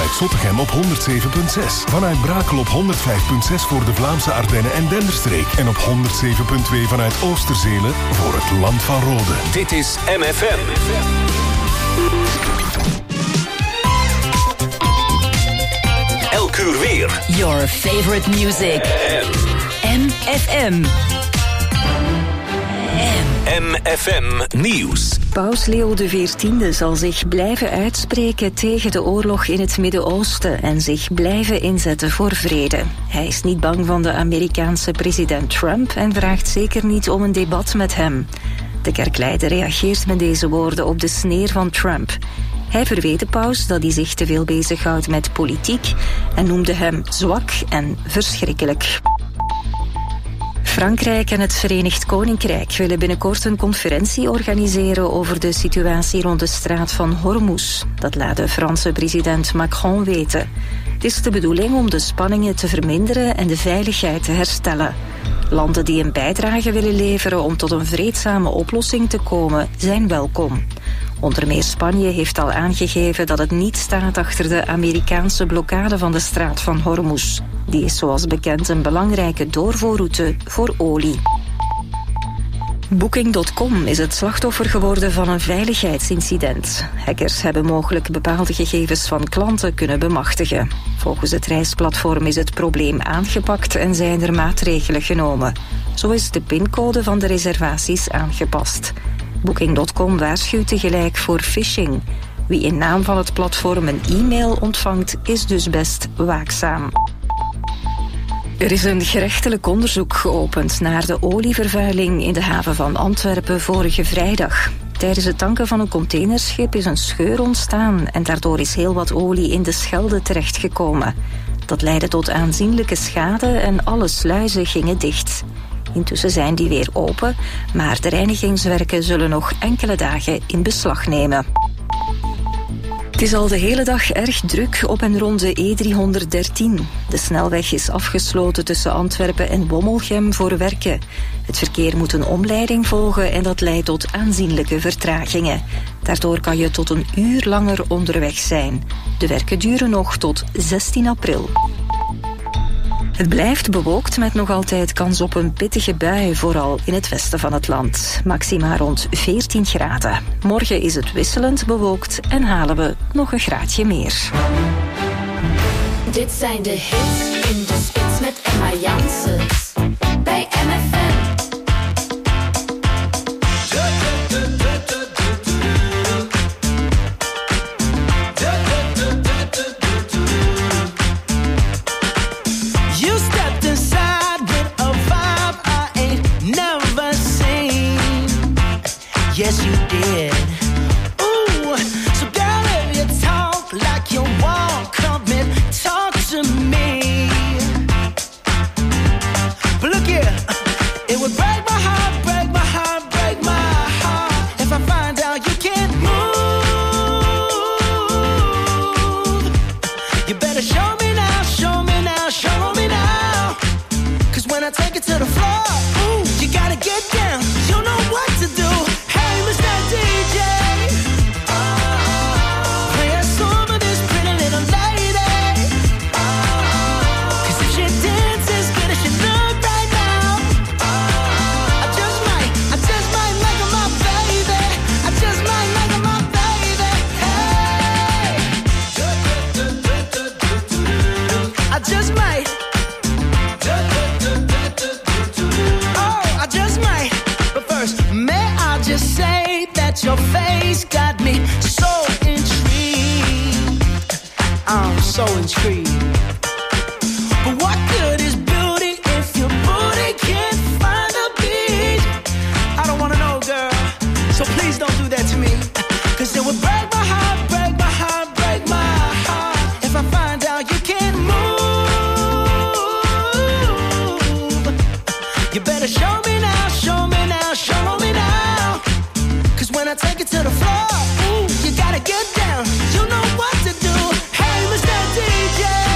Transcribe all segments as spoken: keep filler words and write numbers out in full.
vanuit Zottegem op honderd zeven komma zes. Vanuit Brakel op honderd vijf komma zes voor de Vlaamse Ardennen en Denderstreek. En op honderd zeven komma twee vanuit Oosterzelen voor het Land van Rode. Dit is M F M. Elk uur weer. Your favorite music. M F M. M F M Nieuws. Paus Leo de veertiende zal zich blijven uitspreken tegen de oorlog in het Midden-Oosten en zich blijven inzetten voor vrede. Hij is niet bang van de Amerikaanse president Trump en vraagt zeker niet om een debat met hem. De kerkleider reageert met deze woorden op de sneer van Trump. Hij verweet de paus dat hij zich te veel bezighoudt met politiek en noemde hem zwak en verschrikkelijk. Frankrijk en het Verenigd Koninkrijk willen binnenkort een conferentie organiseren over de situatie rond de straat van Hormuz. Dat laat de Franse president Macron weten. Het is de bedoeling om de spanningen te verminderen en de veiligheid te herstellen. Landen die een bijdrage willen leveren om tot een vreedzame oplossing te komen, zijn welkom. Onder meer Spanje heeft al aangegeven dat het niet staat achter de Amerikaanse blokkade van de straat van Hormuz. Die is zoals bekend een belangrijke doorvoerroute voor olie. Booking punt com is het slachtoffer geworden van een veiligheidsincident. Hackers hebben mogelijk bepaalde gegevens van klanten kunnen bemachtigen. Volgens het reisplatform is het probleem aangepakt en zijn er maatregelen genomen. Zo is de pincode van de reservaties aangepast. Booking punt com waarschuwt tegelijk voor phishing. Wie in naam van het platform een e-mail ontvangt, is dus best waakzaam. Er is een gerechtelijk onderzoek geopend naar de olievervuiling in de haven van Antwerpen vorige vrijdag. Tijdens het tanken van een containerschip is een scheur ontstaan en daardoor is heel wat olie in de Schelde terechtgekomen. Dat leidde tot aanzienlijke schade en alle sluizen gingen dicht. Intussen zijn die weer open, maar de reinigingswerken zullen nog enkele dagen in beslag nemen. Het is al de hele dag erg druk op en rond de E driehonderddertien. De snelweg is afgesloten tussen Antwerpen en Wommelgem voor werken. Het verkeer moet een omleiding volgen en dat leidt tot aanzienlijke vertragingen. Daardoor kan je tot een uur langer onderweg zijn. De werken duren nog tot zestien april. Het blijft bewolkt met nog altijd kans op een pittige bui, vooral in het westen van het land. Maxima rond veertien graden. Morgen is het wisselend bewolkt en halen we nog een graadje meer. Dit zijn de hits in de spits met Emma Janssens bij M F M. Yes, you did. Ooh, so girl, if you talk like you walk, come and talk to me. But look here, it would break my heart, break my heart, break my heart if I find out you can't move. You better show me now, show me now, show me now. 'Cause when I take it to the floor, ooh, you gotta get down. You know what to do. D J, oh, play a song for this pretty little lady. Oh, 'cause if she dances good as she look right now, oh, I just might, I just might make her my baby. I just might make her my baby. Hey, I just might. Oh, I just might. But first, may I just say that your face got me so intrigued. I'm so intrigued. But what good is beauty if your booty can't find a beat? I don't wanna know, girl, so please don't do that to me. 'Cause it would break my heart, break my heart, break my heart if I find out you can't move. You better show me now, show me now, show me now. When I take it to the floor, ooh, you gotta get down. You know what to do. Hey, Mister D J.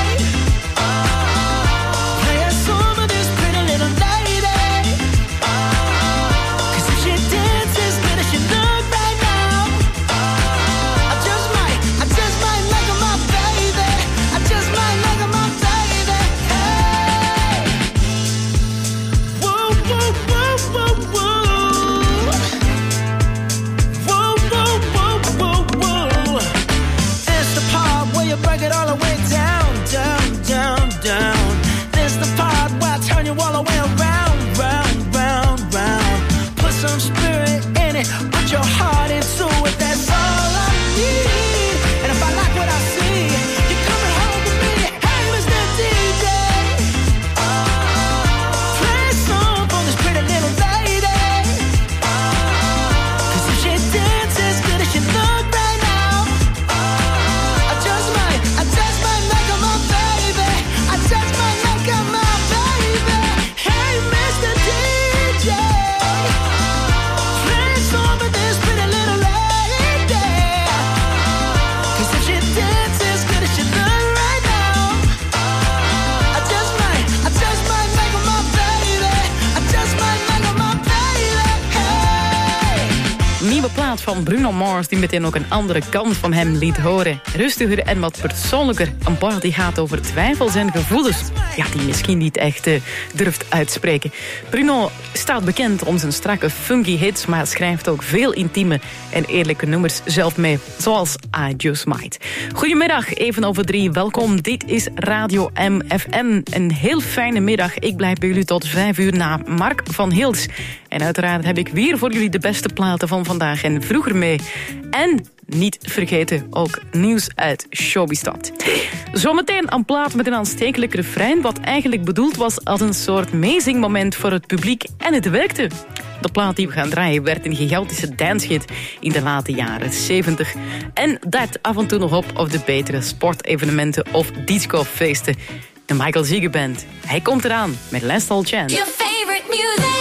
plaat van Bruno Mars die meteen ook een andere kant van hem liet horen. Rustiger en wat persoonlijker. Een plaat die gaat over twijfels en gevoelens. Ja, die misschien niet echt uh, durft uitspreken. Bruno staat bekend om zijn strakke funky hits, maar schrijft ook veel intieme en eerlijke nummers zelf mee. Zoals I Just Might. Goedemiddag, even over drie. Welkom, dit is Radio M F M. Een heel fijne middag. Ik blijf bij jullie tot vijf uur na Mark van Hils. En uiteraard heb ik weer voor jullie de beste platen van vandaag en vroeger mee. En niet vergeten, ook nieuws uit Showbistad. Zometeen een plaat met een aanstekelijk refrein, wat eigenlijk bedoeld was als een soort meezingmoment voor het publiek. En het werkte. De plaat die we gaan draaien werd een gigantische dancehit in de late jaren zeventig. En dat af en toe nog op op de betere sportevenementen of discofeesten. De Michael Ziege Band. Hij komt eraan met Last All Chance. Your favorite music.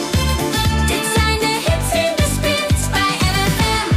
Dit zijn de hits in de spits bij M F M.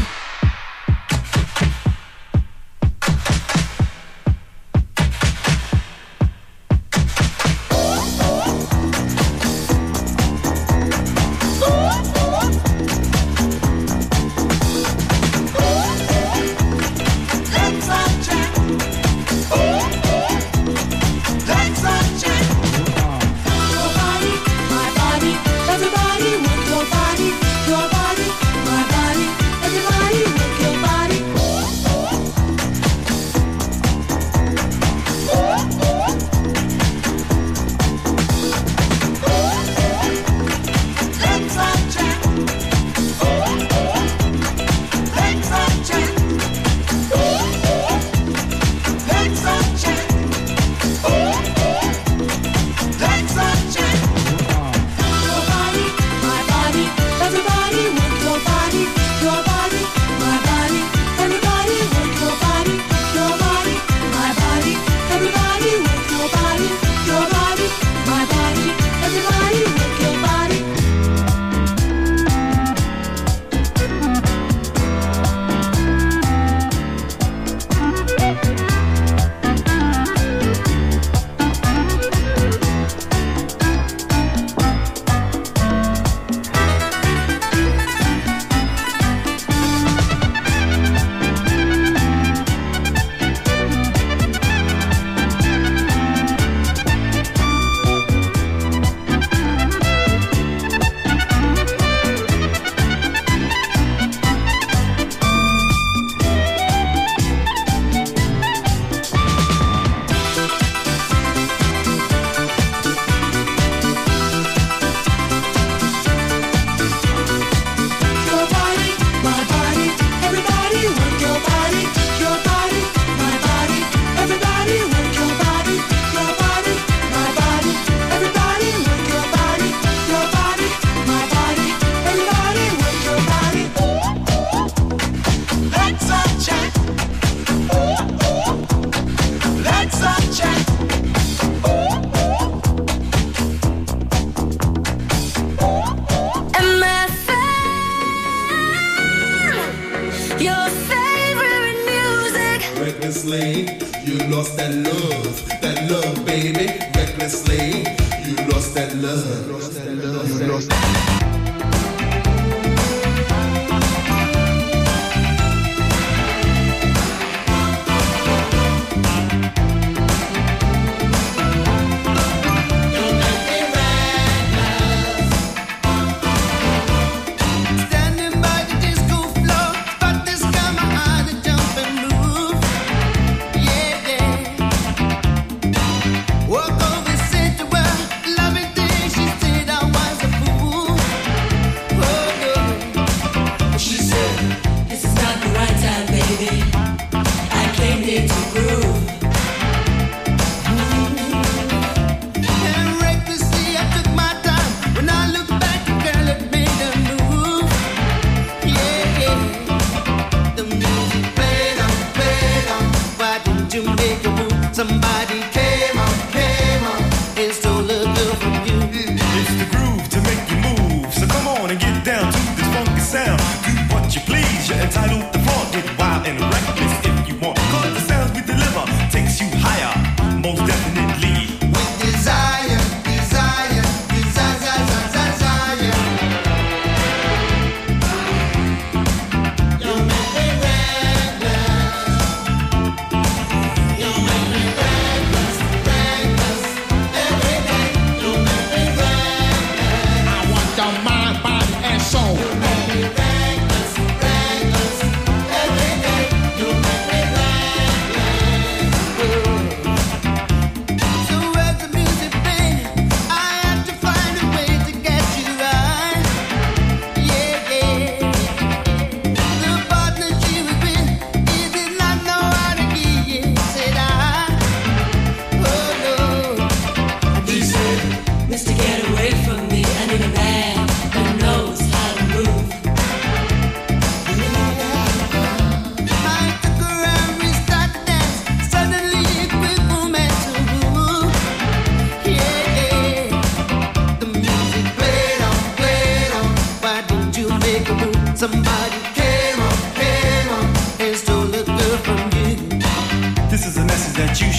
Entitled to flaunt, get wild and reckless if you want. Cause the sounds we deliver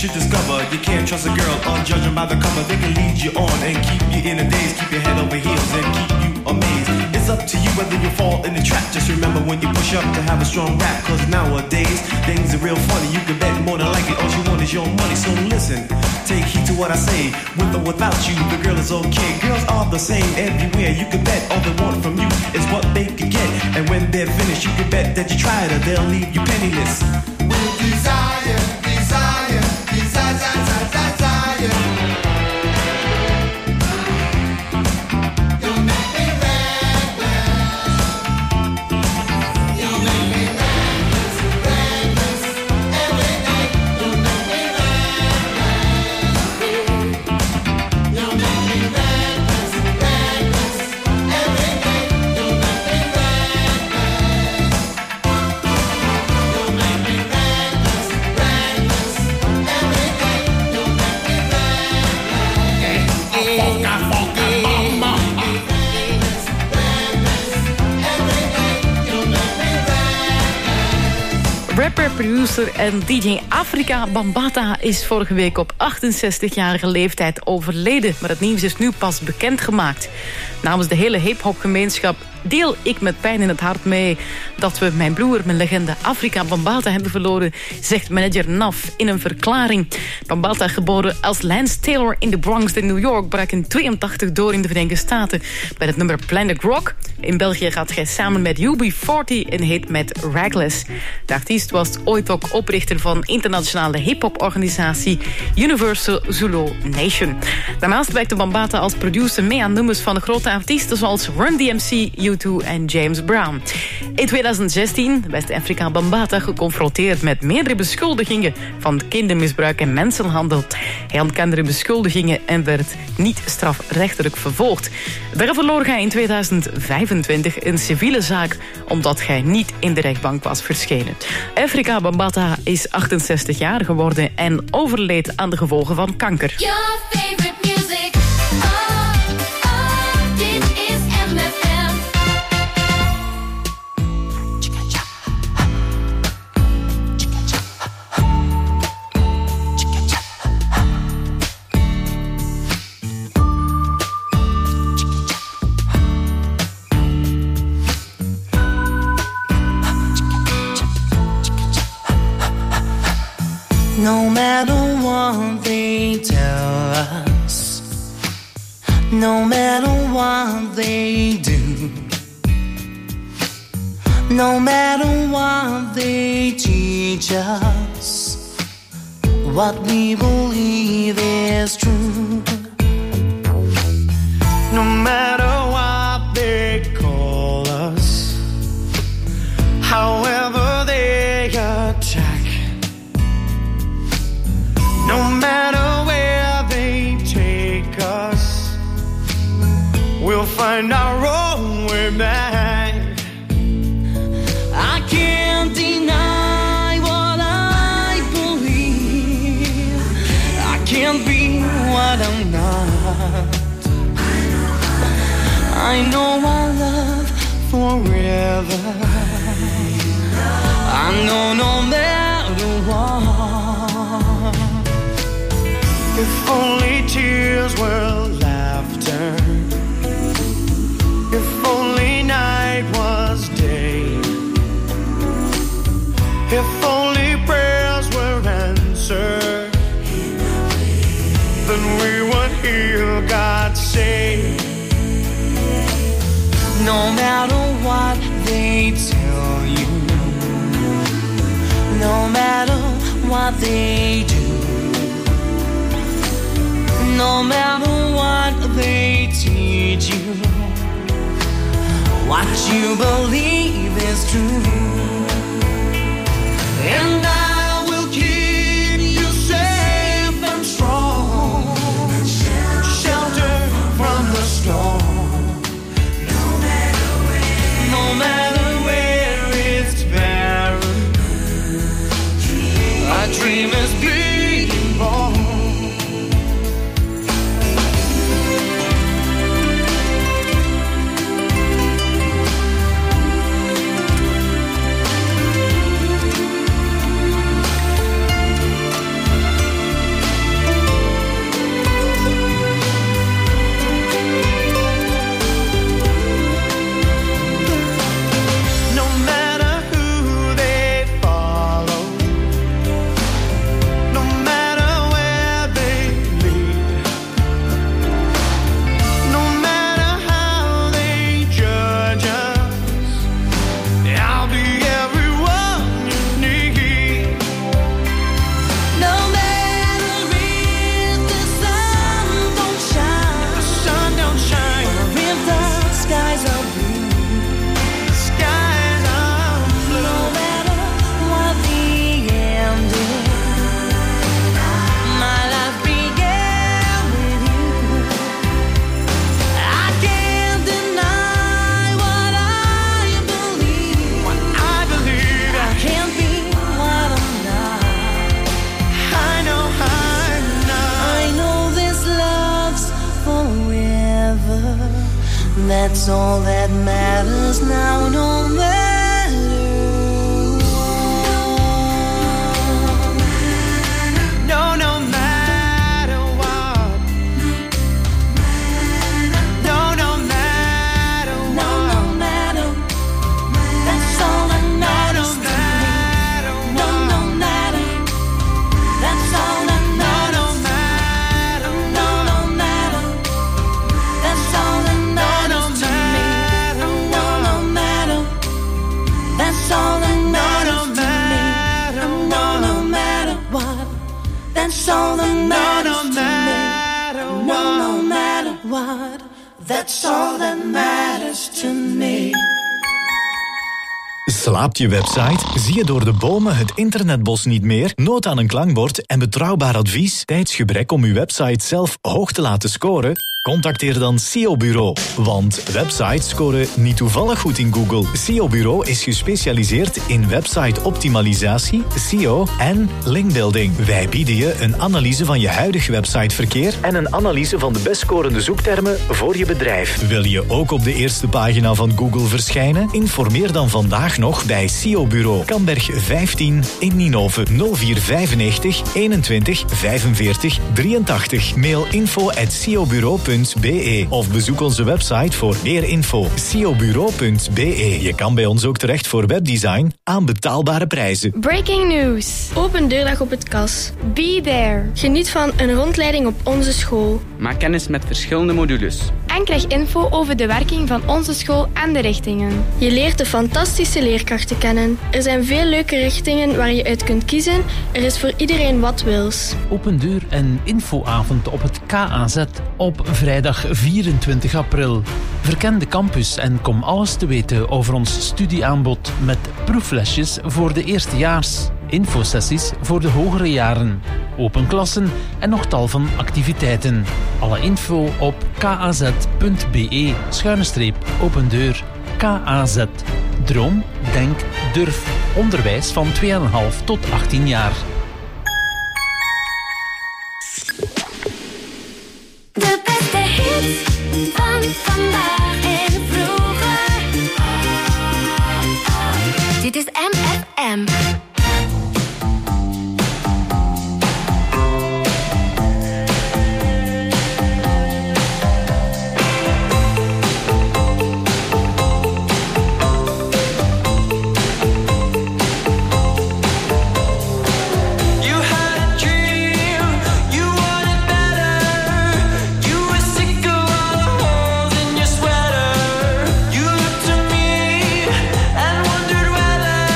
should discover you can't trust a girl on judging by the cover. They can lead you on and keep you in a daze, keep your head over heels and keep you amazed. It's up to you whether you fall in the trap. Just remember when you push up to have a strong rap, cause nowadays things are real funny. You can bet more than likely all you want is your money. So listen, take heed to what I say. With or without you, the girl is okay. Girls are the same everywhere. You can bet all they want from you is what they can get. And when they're finished, you can bet that you tried her, they'll leave you penniless. With desire, desire, desire, desire, desire. You make me reckless. You make me reckless, reckless. Every day you make me reckless. You make me reckless, reckless. Every day you make me reckless. You make me reckless, reckless. Every day you make me reckless. I fuck, I fuck, mama. Reckless, reckless. Every day you make me reckless. Rapper, producer en D J Afrika Bambaataa is vorige week op achtenzestigjarige leeftijd overleden. Maar het nieuws is nu pas bekendgemaakt. Namens de hele hip-hopgemeenschap deel ik met pijn in het hart mee dat we mijn broer, mijn legende Afrika Bambaataa hebben verloren, zegt manager Naf in een verklaring. Bambaataa, geboren als Lance Taylor in de Bronx in New York, brak in tweeëntachtig door in de Verenigde Staten bij het nummer Planet Rock. In België gaat hij samen met U B veertig en heet met Reckless. De artiest was ooit ook oprichter van internationale hip-hop-organisatie Universal Zulu Nation. Daarnaast werkte Bambaataa als producer mee aan nummers van grote artiesten zoals Run D M C, U twee en James Brown. In tweeduizend zestien werd Afrika Bambaataa geconfronteerd met meerdere beschuldigingen van kindermisbruik en mensenhandel. Hij ontkende de beschuldigingen en werd niet strafrechtelijk vervolgd. Daar verloor hij in tweeduizend vijfentwintig een civiele zaak omdat hij niet in de rechtbank was verschenen. Afrika Bambaataa is achtenzestig jaar geworden en overleed aan de gevolgen van kanker. Your favorite music. Oh, oh, dit is M F M. No matter what they tell us, no matter what they do, no matter what they teach us, what we believe is true. No matter what they call us, however they attack, no matter where they take us, we'll find our own way back. I can't deny what I believe. I can't be what I'm not. I know I love forever. I know no matter what. If only tears were laughter, if only night was day, if only prayers were answered, then we would hear God say, no matter what they tell you, no matter what they do, no matter what they teach you, what you believe is true. And I will keep you safe and strong, shelter from the storm. No matter where, no matter where it's barren, a dream is being born. That's all that matters now, no matter what. No, no matter what. No, no matter what. No, no matter. That's all that matters to me. No, no matter. That's all that matters. No, no matter. That's all that matters to me. No, no matter. That's all that matters to me. No, no matter what. That's all that matters to me. No, no matter what. That's all that matters to me. Slaapt je website? Zie je door de bomen het internetbos niet meer? Nood aan een klankbord en betrouwbaar advies? Tijdsgebrek om uw website zelf hoog te laten scoren? Contacteer dan S E O Bureau. Want websites scoren niet toevallig goed in Google. S E O Bureau is gespecialiseerd in website-optimalisatie, S E O en linkbuilding. Wij bieden je een analyse van je huidige websiteverkeer en een analyse van de best scorende zoektermen voor je bedrijf. Wil je ook op de eerste pagina van Google verschijnen? Informeer dan vandaag nog bij S E O Bureau. Kamberg vijftien in Ninove. nul vier vijfennegentig eenentwintig vijfenveertig drieëntachtig. Mail info at s e o bureau punt b e of bezoek onze website voor meer info. s e o bureau punt b e. Je kan bij ons ook terecht voor webdesign aan betaalbare prijzen. Breaking news. Open deurdag op het K A S. Be there. Geniet van een rondleiding op onze school. Maak kennis met verschillende modules. En krijg info over de werking van onze school en de richtingen. Je leert de fantastische leerkrachten kennen. Er zijn veel leuke richtingen waar je uit kunt kiezen. Er is voor iedereen wat wils. Open deur en infoavond op het K A Z op vrijdag vierentwintig april. Verken de campus en kom alles te weten over ons studieaanbod met proeflesjes voor de eerstejaars, infosessies voor de hogere jaren, open klassen en nog tal van activiteiten. Alle info op kaz.be schuine streep open deur. K A Z. Droom, denk, durf. Onderwijs van twee komma vijf tot achttien jaar. De beste hits van vandaag en vroeger. Dit is M F M. And wondered whether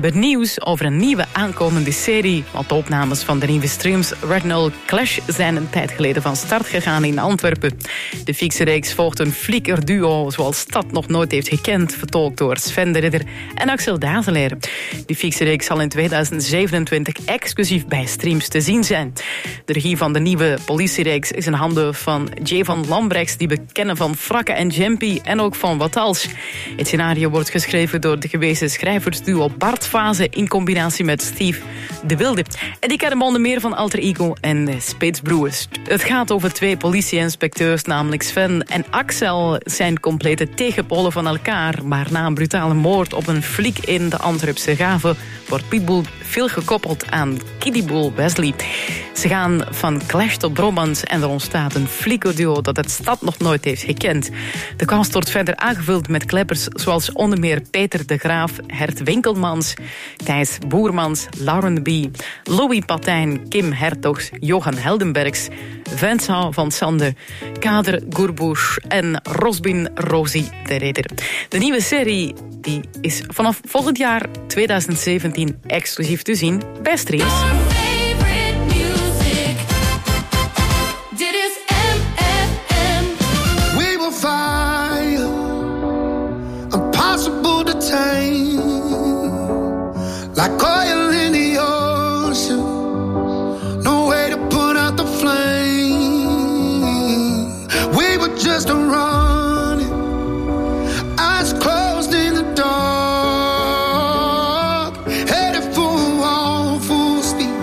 hebben nieuws over een nieuwe aankomende serie. Want de opnames van de nieuwe streams Rednall Clash zijn een tijd geleden van start gegaan in Antwerpen. De fikse reeks volgt een flikkerduo zoals dat nog nooit heeft gekend, vertolkt door Sven de Ridder en Axel Dazelaire. Die fikse reeks zal in tweeduizend zevenentwintig exclusief bij streams te zien zijn. De regie van de nieuwe politiereeks is in handen van Jay van Lambrechts, die we kennen van Frakke en Jempie en ook van Wat Als. Het scenario wordt geschreven door de gewezen schrijversduo Bart Fase in combinatie met Steve de Wilde. En die kennen onder meer van Alter Ego en Spitsbroers. Het gaat over twee politieinspecteurs, namelijk Sven en Axel, zijn complete tegenpolen van elkaar. Maar na een brutale moord op een fliek in de Antwerpse Gave wordt Pitbull veel gekoppeld aan Kiddybull Wesley. Ze gaan van clash tot bromance en er ontstaat een flikkerduo dat het stad nog nooit heeft gekend. De cast wordt verder aangevuld met kleppers zoals onder meer Peter de Graaf, Hert Winkelmans, Thijs Boermans, Lauren B., Louis Patijn, Kim Hertogs, Johan Heldenbergs, Vincent van Sande, Kader Gourbush en Rosbin Rosie de Ridder. De nieuwe serie die is vanaf volgend jaar tweeduizend zeventien exclusief te zien bij streams. Impossible to tame, like oil in the ocean, no way to put out the flame. We were just running, eyes closed in the dark, headed for a wall full speed.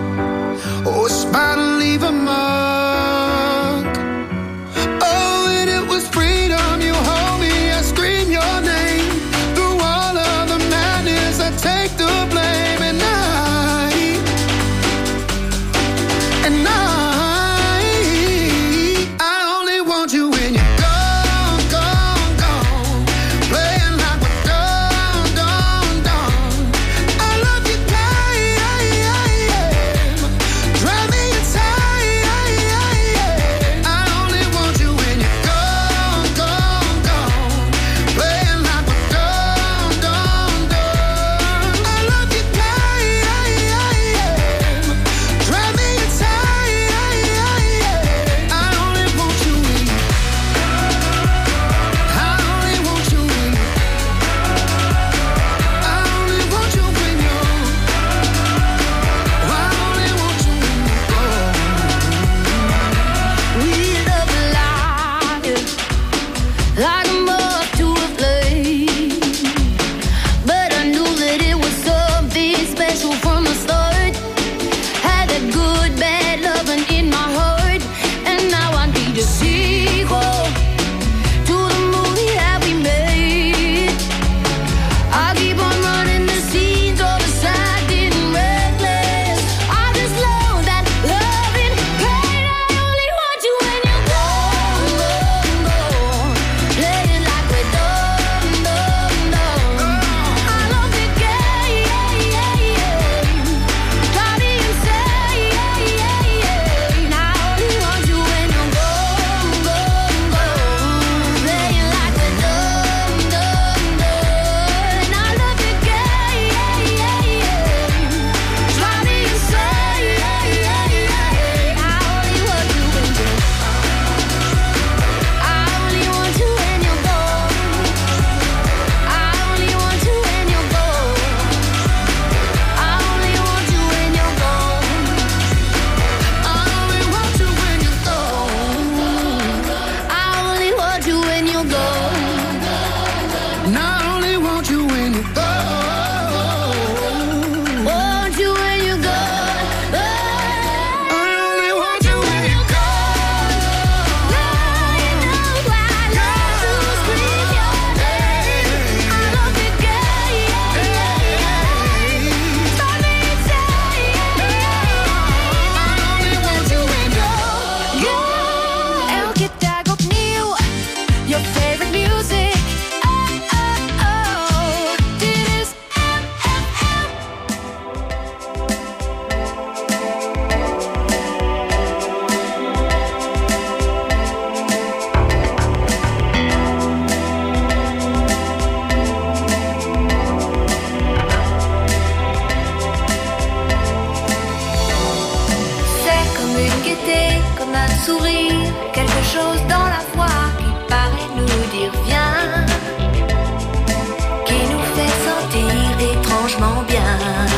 une gaieté, comme un sourire, quelque chose dans la voix qui paraît nous dire viens, qui nous fait sentir étrangement bien.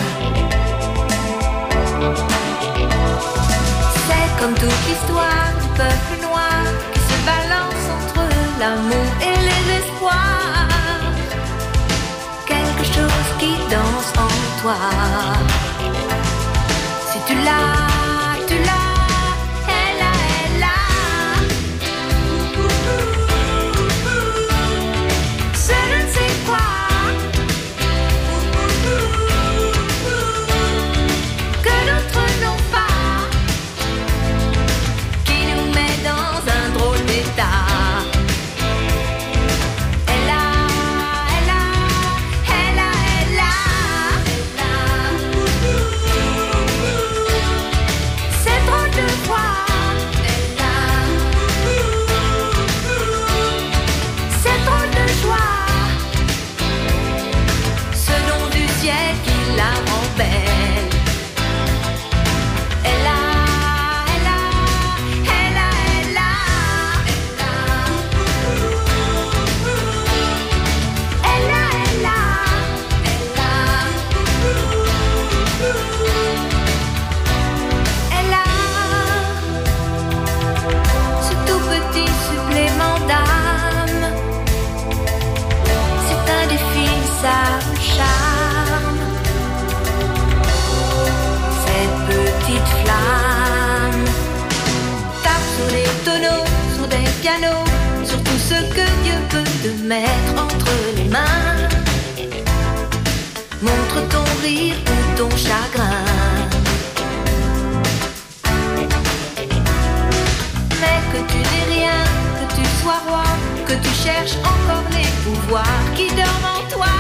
C'est comme toute l'histoire du peuple noir qui se balance entre l'amour et les espoirs. Quelque chose qui danse en toi. Si tu l'as, tu l'as, elle a, elle a. Je ne sais quoi que d'autres n'ont pas, qui nous met dans un drôle d'état. Elle a, elle a, elle a, elle a, elle a. C'est drôle de voir, elle a. C'est drôle de joie, ce nom du ciel qui la rend belle. Elle a, elle a, elle a, elle a, elle a. Elle a, elle a, elle a. Elle a ce tout petit supplément d'âme, c'est indéfinissable charme. Cette petite flamme tape sur les tonneaux, sur des pianos, sur tout ce que Dieu peut te mettre entre les mains. Montre ton rire ou ton chagrin, mais que tu n'es rien, que tu sois roi, que tu cherches encore les pouvoirs qui dorment en toi.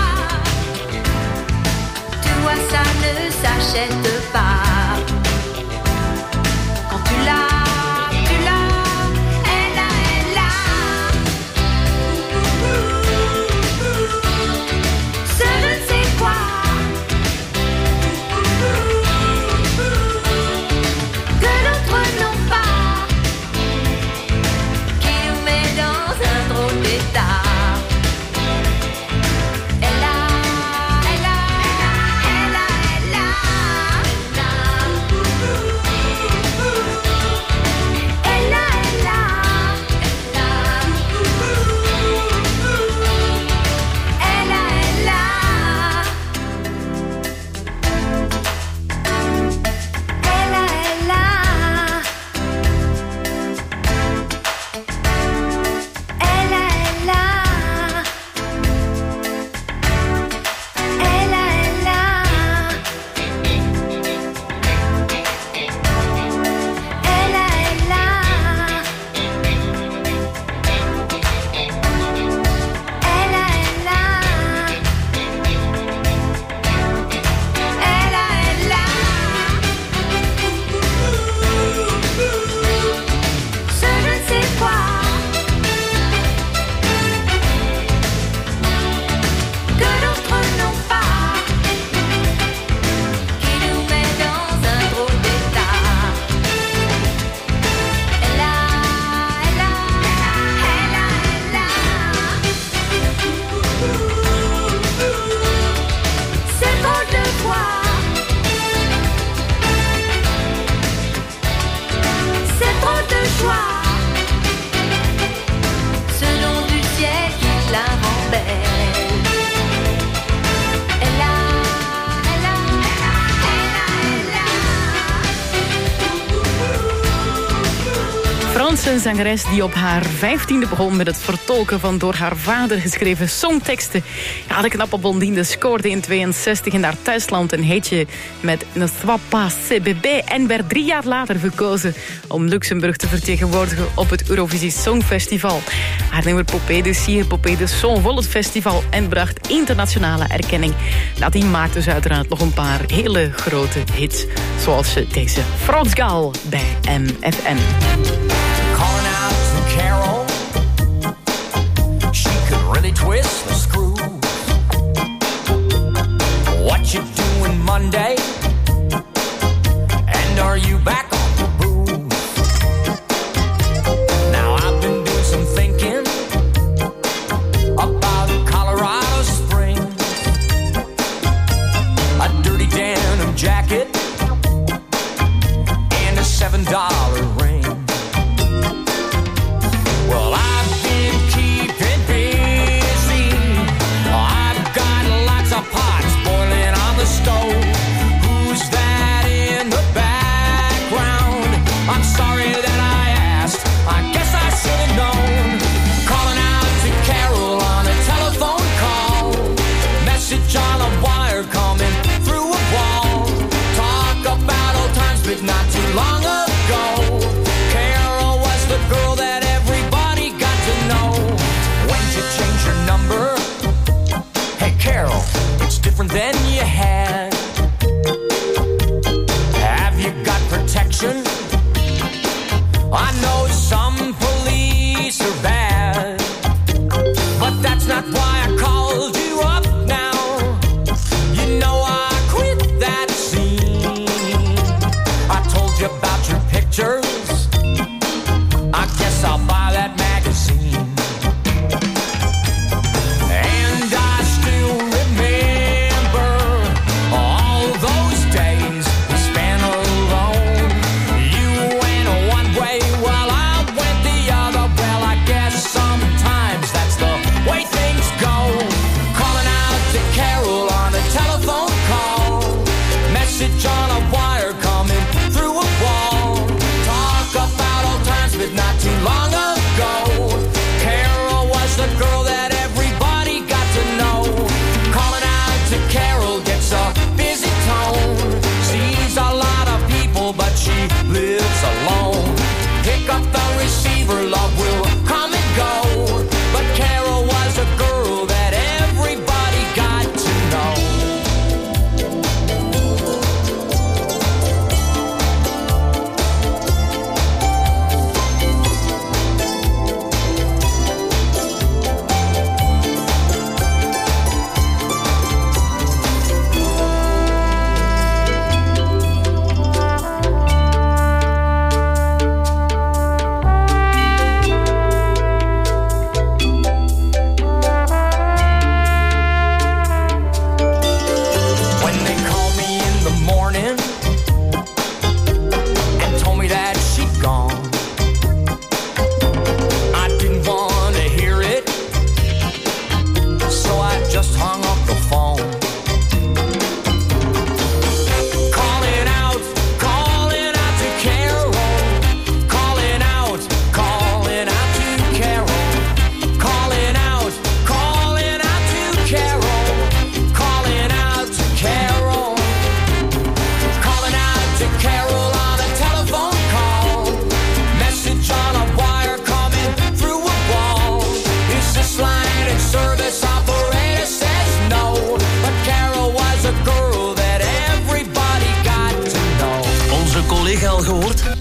Tu vois, ça ne s'achète pas. Quand tu l'as, tu l'as, elle a, elle a. Ce ne sais quoi que d'autres n'ont pas, qui nous met dans un drôle d'état. Elle a, elle a, elle a, elle a, elle a. Elle a, elle a, elle a, elle a, elle a. Elle a, elle a. Elle a, elle a. Elle a, elle a. Elle a, elle a. Elle a, elle a. Elle a, elle a. Ce ne sais quoi que d'autres n'ont pas, qui nous met dans un drôle d'état. Elle a, elle a, elle a, elle a. C'est drôle de voir, c'est drôle de joie, ce nom du ciel qui la rend belle. Elle a, elle a, elle a, elle a. Franse zangeres die op haar vijftiende begon met het vertolken van door haar vader geschreven songteksten. Ja, de knappe blondine scoorde in tweeënzestig in haar thuisland een hitje met Ne sois pas ce bébé en werd drie jaar later verkozen om Luxemburg te vertegenwoordigen op het Eurovisie Songfestival. Haar nummer Poupée de Cire, Poupée de Son won het festival en bracht internationale erkenning. Nadien maakte ze uiteraard nog een paar hele grote hits, zoals deze Frans Gal bij M F M. Calling out to Carol, she could really twist the screw. What you doing Monday? And are you back on the booze?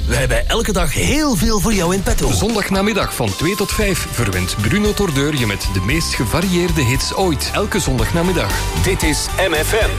We hebben elke dag heel veel voor jou in petto. Zondagnamiddag van twee tot vijf verwint Bruno Tordeur je met de meest gevarieerde hits ooit. Elke zondagnamiddag. Dit is M F M.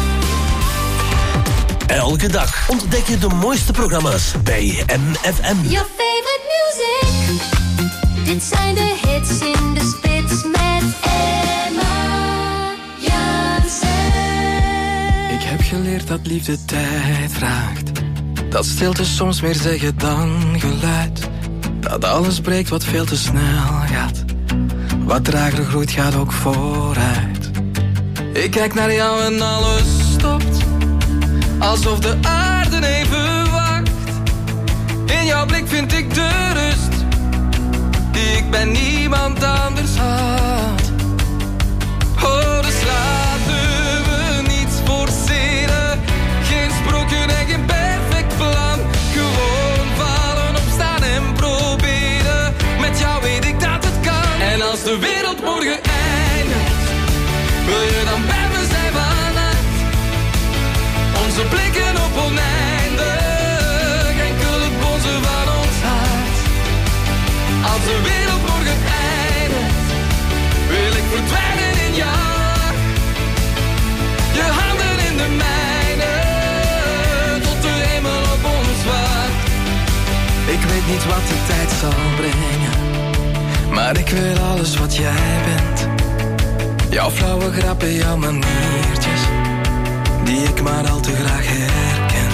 Elke dag ontdek je de mooiste programma's bij M F M. Your favorite music. Dit zijn de hits in de spits met Emma Jansen. Ik heb geleerd dat liefde tijd vraagt. Dat stilte soms meer zeggen dan geluid. Dat alles breekt wat veel te snel gaat. Wat trager groeit gaat ook vooruit. Ik kijk naar jou en alles stopt. Alsof de aarde even wacht. In jouw blik vind ik de rust die ik bij niemand anders had. Oh, dus laten we niets forceren. Geen sprookje en geen perfect plan. Gewoon vallen, opstaan en proberen. Met jou weet ik dat het kan. En als de wereld morgen eindigt, wil je dan bij me zijn vannacht? Onze blikken op oneindig, enkel het bonzen van ons hart. Als de wereld morgen eindigt, wil ik verdwijnen in jou. Je handen in de mijne, tot de hemel op ons wacht. Ik weet niet wat de tijd zal brengen, maar ik wil alles wat jij bent. Jouw flauwe grappen, jouw maniertjes, die ik maar al te graag herken.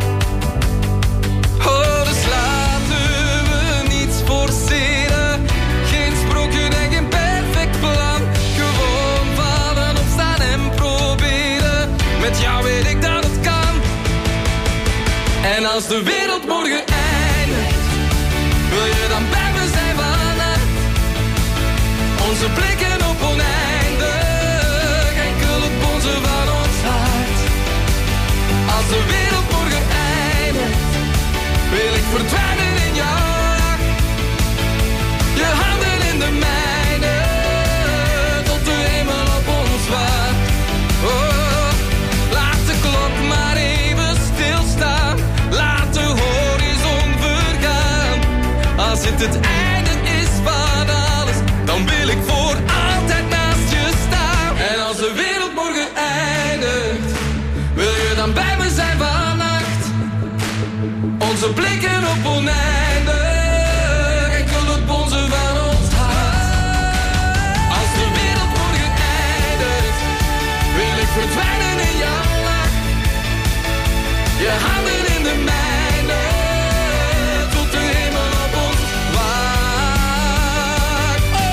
Oh, dus laten we niets forceren. Geen sprookje en geen perfect plan. Gewoon vallen, opstaan en proberen. Met jou weet ik dat het kan. En als de wereld morgen eindigt, wil je dan bij me zijn vannacht? Onze blikken op oneindig, enkel het bonzen van ons hart. Als de wereld morgen eindigt, wil ik verdwijnen in jou. Je handen in de mijne, tot de hemel op ons wacht. Oh, laat de klok maar even stilstaan. Laat de horizon vergaan. Als het het einde is van alles, dan wil ik voor altijd naast je staan. En als de wereld morgen eindigt, wil je dan bij me zijn vannacht? Onze blikken op oneindig, enkel het bonzen van ons hart. Als de wereld morgen eindigt, wil ik verdwijnen in jouw lach. Je handen in de mijne, tot de hemel op ons wacht. Oh.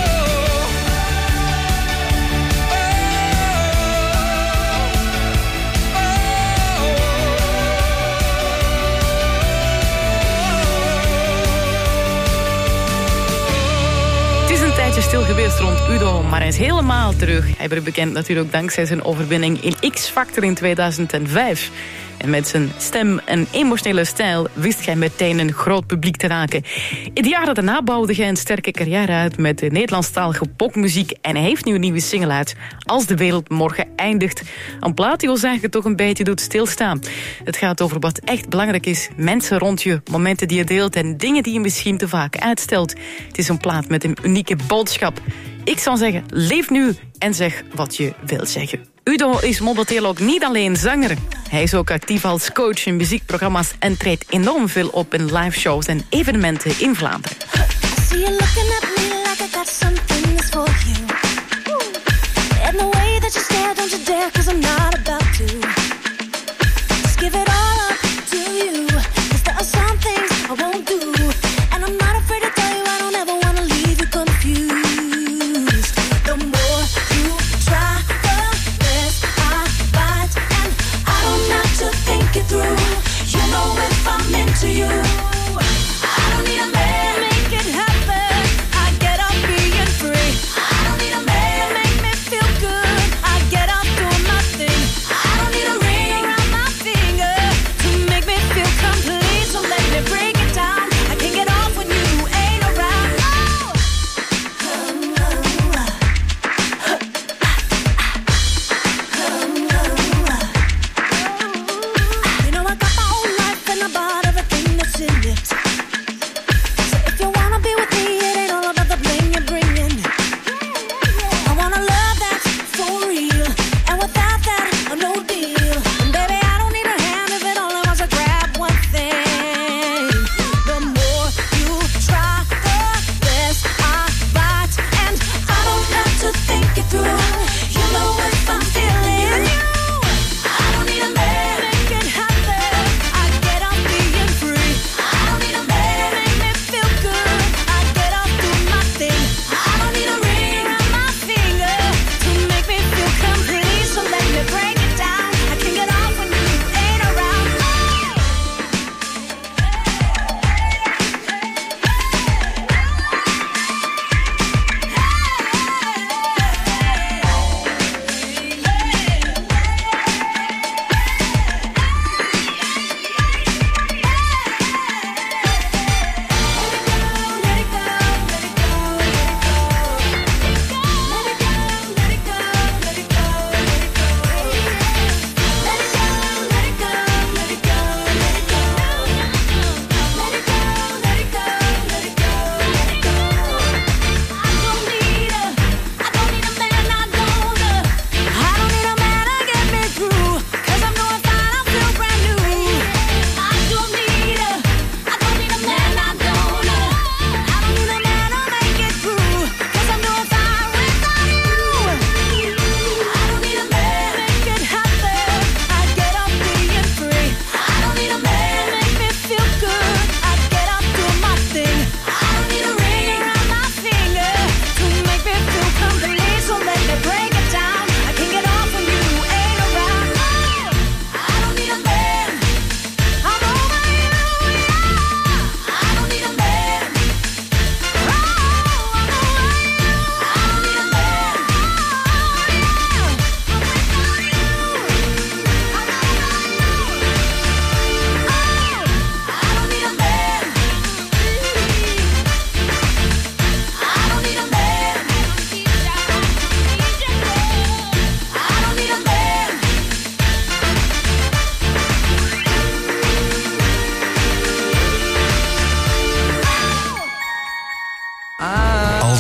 Stil geweest rond Udo, maar hij is helemaal terug. Hij werd bekend natuurlijk ook dankzij zijn overwinning in X-Factor in tweeduizend vijf. En met zijn stem en emotionele stijl wist hij meteen een groot publiek te raken. In de jaren daarna bouwde hij een sterke carrière uit met de Nederlandstalige popmuziek. En hij heeft nu een nieuwe single uit, Als de wereld morgen eindigt. Een plaat die ons eigenlijk toch een beetje doet stilstaan. Het gaat over wat echt belangrijk is. Mensen rond je, momenten die je deelt en dingen die je misschien te vaak uitstelt. Het is een plaat met een unieke boodschap. Ik zou zeggen, leef nu en zeg wat je wilt zeggen. Udo is momenteel ook niet alleen zanger. Hij is ook actief als coach in muziekprogramma's en treedt enorm veel op in liveshows en evenementen in Vlaanderen. I see you looking at me like I got something that's for you. And the way that you stare, don't you dare, cause I'm not about to. Just give it all up to you, cause there are some things I won't do. And I'm not afraid to tell you I don't ever wanna leave you confused. The more you try, the less I bite. And I don't have to think it through. You know if I'm into you, I don't need a man. Make it happen. I get up being free. I don't need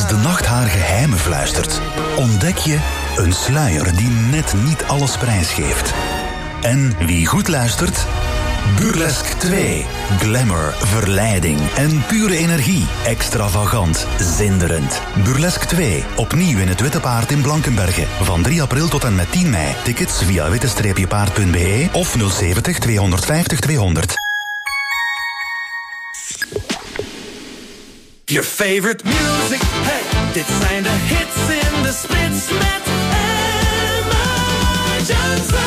de nacht haar geheimen fluistert, ontdek je een sluier die net niet alles prijsgeeft. En wie goed luistert... Burlesque twee. Glamour, verleiding en pure energie. Extravagant, zinderend. Burlesque twee. Opnieuw in het Witte Paard in Blankenberge. Van drie april tot en met tien mei. Tickets via witte paard punt b e of nul zeventig tweehonderdvijftig tweehonderd. Your favorite music, hey, dit zijn de hits in de spits met Emma Johnson.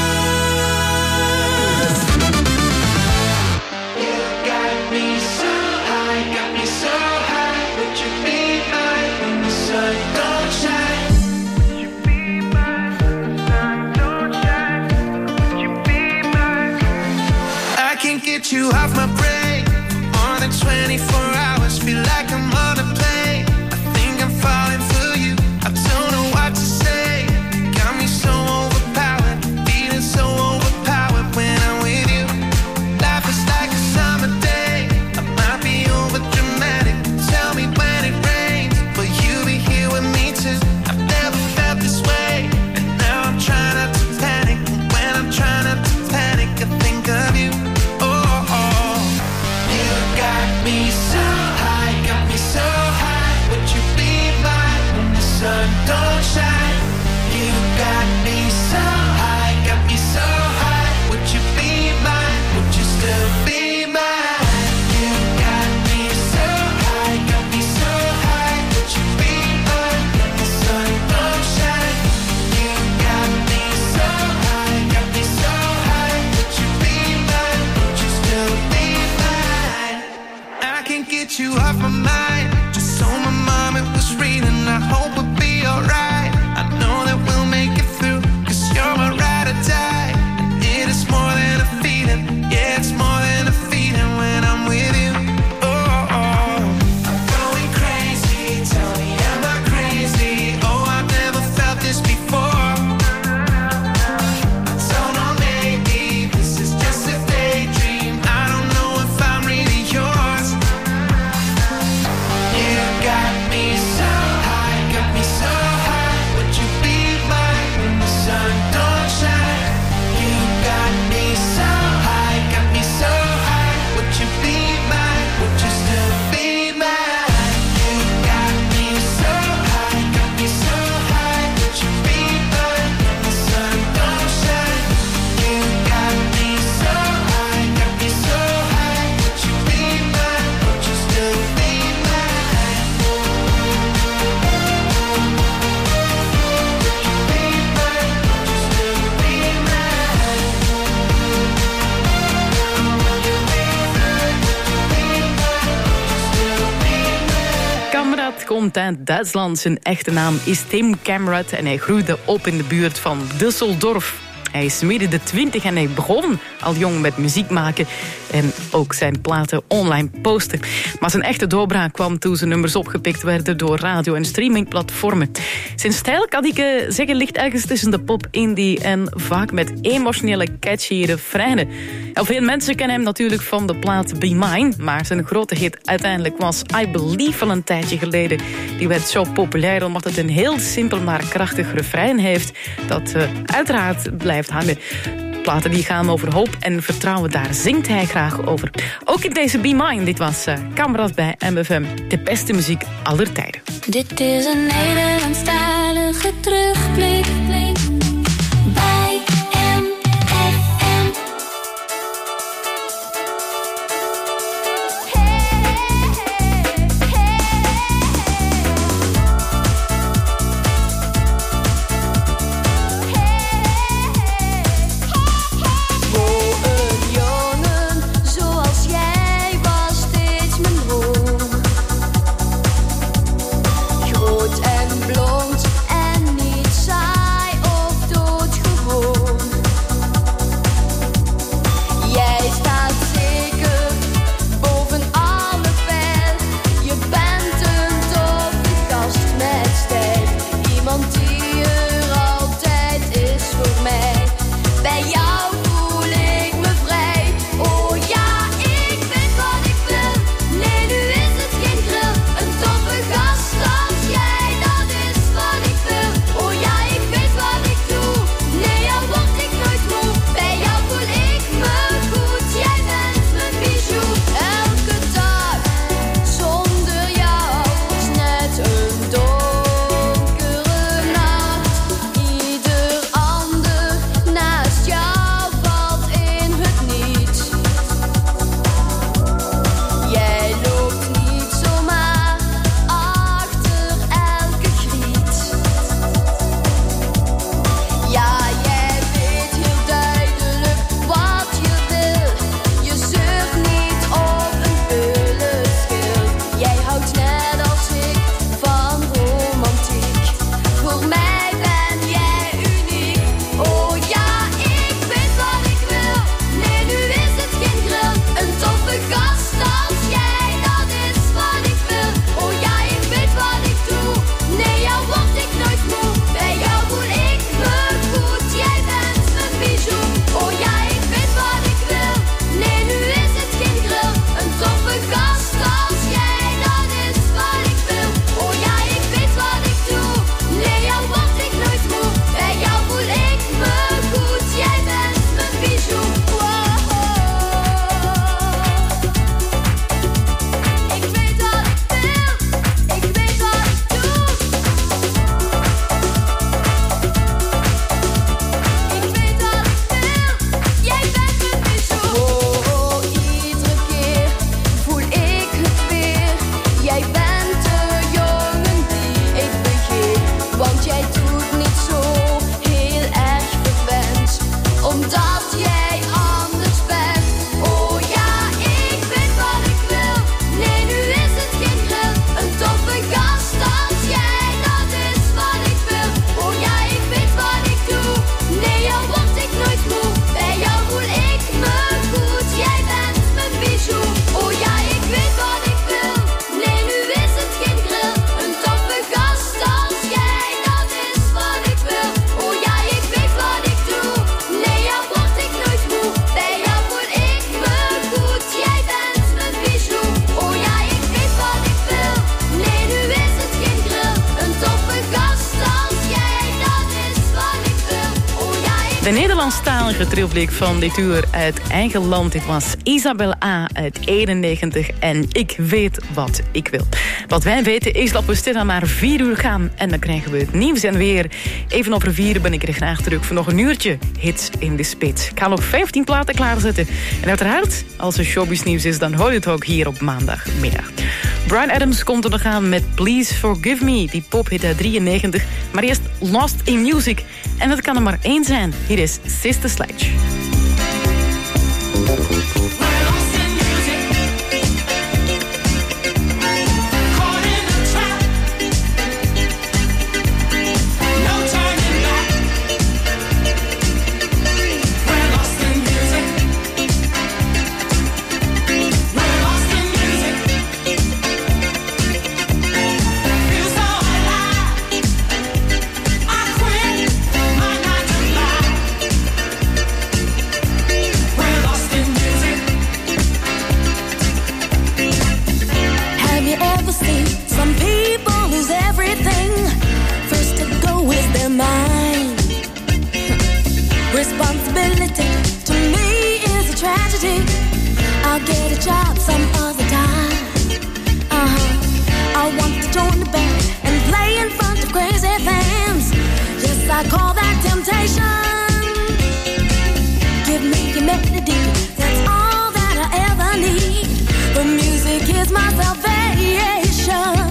You got me so high, got me so high. Would you be mine when the sun don't shine? Would you be mine when the sun don't shine? Would you be mine? I can't get you off my brain for more than twenty-four hours. Feel like I'm on a plane. I think I'm falling for you. I don't know what to say. Got me so overpowered, feeling so overpowered when I'm with you. Life is like a summer day. I might be over dramatic. Tell me when it rains, will you be here with me too? I've never felt this way, and now I'm trying not to panic. And when I'm trying not to panic, I think of you. Oh, oh. You got me so high, got me so high. Would you be mine when the sun don't shine? You got me so high, got me so high. Would you be mine? Would you still be mine? You got me so high, got me so high. Would you be mine when the sun don't shine? You got me so high, got me so high. Would you be mine? Would you still be mine? I can't get you off my mind. Just so my mom it was reading. I hope we'll be alright. I know that we'll make it through, cause you're my ride or die. And it is more than a feeling. Yeah, it's more than a feeling when I'm with you. Oh, oh. I'm going crazy. Tell me, am I crazy? Oh, I've never felt this before. I don't know, maybe this is just a daydream. I don't know if I'm really yours. You got me so high, got me so high. Would you be mine when the sun don't shine? You got me so high, got me so high. Would you be mine? Would you still be mine? You got me so high, got me so high. Would you be mine when the sun don't shine? You got me so high, got me so high. Would you be mine? Would you still be mine? Kamrat komt uit Duitsland. Zijn echte naam is Tim Kamrat en hij groeide op in de buurt van Düsseldorf. Hij is midden de twintig en hij begon al jong met muziek maken en ook zijn platen online posten. Maar zijn echte doorbraak kwam toen zijn nummers opgepikt werden door radio- en streamingplatformen. Zijn stijl, kan ik uh, zeggen, ligt ergens tussen de pop, indie en vaak met emotionele, catchy refreinen. Heel veel mensen kennen hem natuurlijk van de plaat Be Mine, maar zijn grote hit uiteindelijk was I Believe al een tijdje geleden. Die werd zo populair omdat het een heel simpel maar krachtig refrein heeft dat uh, uiteraard blijft hangen. Platen die gaan over hoop en vertrouwen, daar zingt hij graag over. Ook in deze Be Mine, dit was uh, Kamrat bij M F M. De beste muziek aller tijden. Dit is een Nederlandstalige terugblik bij M F M. Groot en blond en niet saai. De Nederlandstalige trilblik van dit uur uit eigen land. Dit was Isabel A. uit eenennegentig en Ik weet wat ik wil. Wat wij weten is dat we stilaan maar vier uur gaan en dan krijgen we het nieuws en weer. Even over vier ben ik er graag terug voor nog een uurtje hits in de spits. Ik ga nog vijftien platen klaarzetten. En uiteraard, als er showbiznieuws is, dan hoor je het ook hier op maandagmiddag. Bryan Adams komt er nog aan met Please Forgive Me, die pophit uit drieënnegentig. Maar eerst Lost in Music. En dat kan er maar één zijn. Hier is Sister Sledge. Responsibility to me is a tragedy. I'll get a job some other time. Uh-huh. I want to join the band and play in front of crazy fans. Yes, I call that temptation. Give me your melody, that's all that I ever need. The music is my salvation.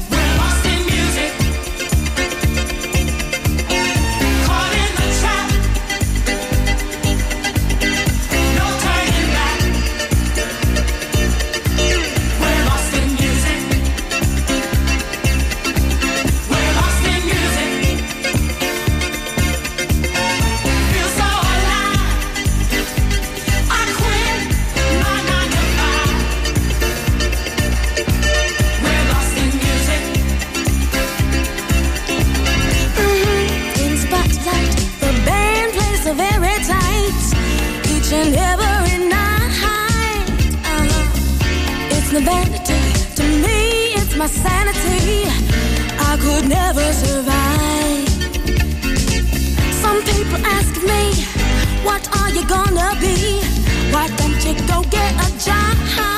And every night, uh-huh. It's no vanity to me, it's my sanity. I could never survive. Some people ask me, what are you gonna be? Why don't you go get a job?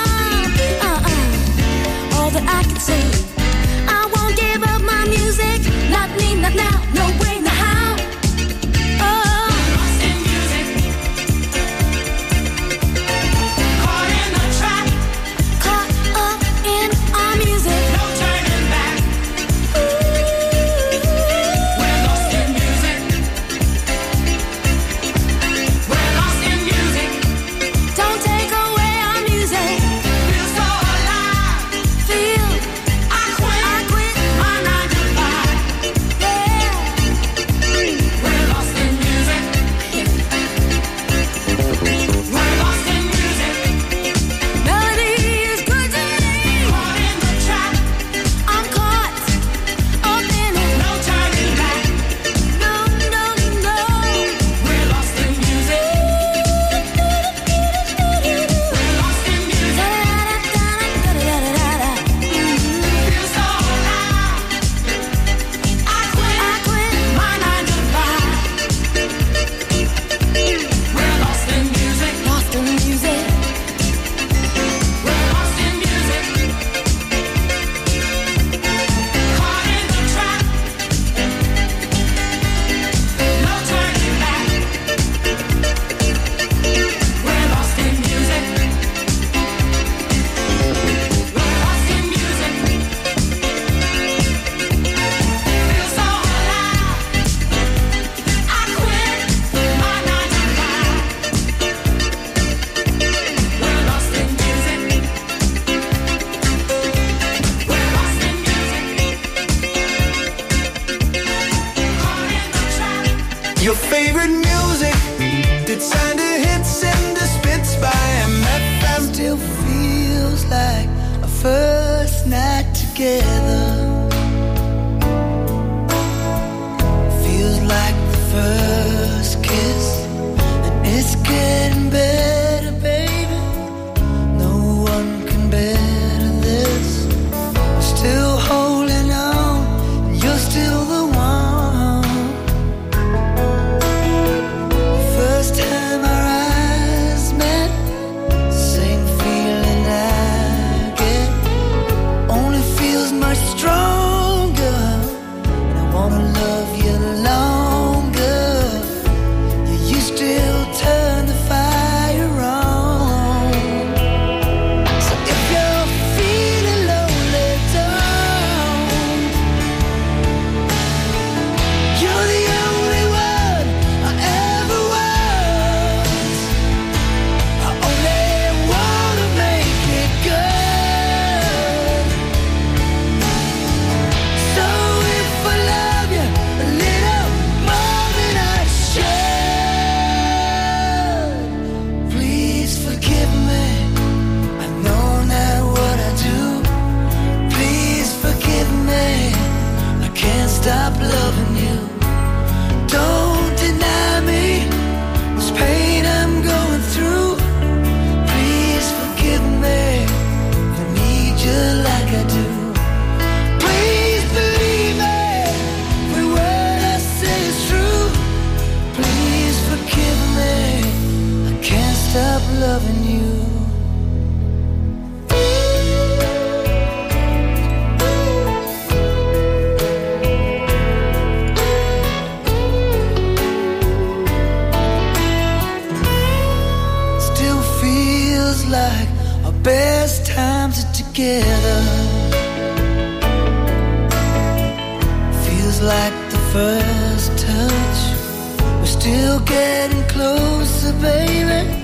Uh-uh. All that I can say, I won't give up my music. Not me, not now, no way, no how. Your favorite music, dit zijn de hits en de spits bij M F M. Still feels like a first night together. Feels like the first kiss, and it's getting better, baby. No one can better this. I'm still holding on, and you're still the one. together. Feels like the first touch. We're still getting closer, baby.